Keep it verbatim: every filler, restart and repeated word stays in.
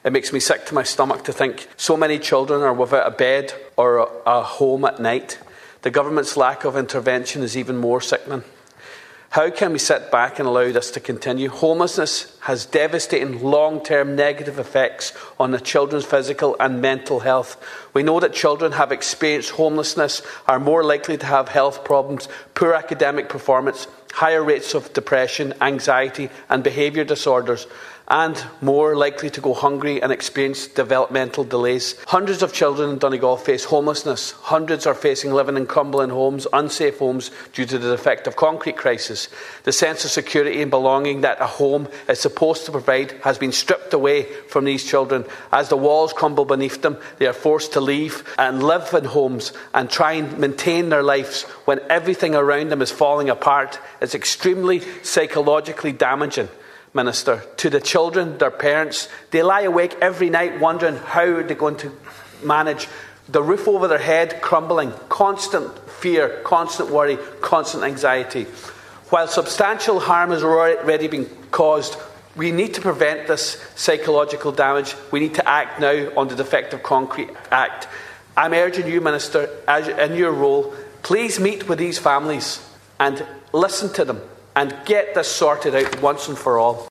It makes me sick to my stomach to think so many children are without a bed or a home at night. The government's lack of intervention is even more sickening. How can we sit back and allow this to continue? Homelessness has devastating long-term negative effects on the children's physical and mental health. We know that children who have experienced homelessness are more likely to have health problems, poor academic performance, higher rates of depression, anxiety and behaviour disorders, and more likely to go hungry and experience developmental delays. Hundreds of children in Donegal face homelessness. Hundreds are facing living in crumbling homes, unsafe homes due to the defective concrete crisis. The sense of security and belonging that a home is supposed to provide has been stripped away from these children. As the walls crumble beneath them, they are forced to leave and live in homes and try and maintain their lives when everything around them is falling apart. It's extremely psychologically damaging. Minister, to the children, their parents. They lie awake every night wondering how they're going to manage the roof over their head crumbling, constant fear, constant worry, constant anxiety. While substantial harm has already been caused, we need to prevent this psychological damage. We need to act now on the Defective Concrete Act. I'm urging you, Minister, as in your role, please meet with these families and listen to them and get this sorted out once and for all.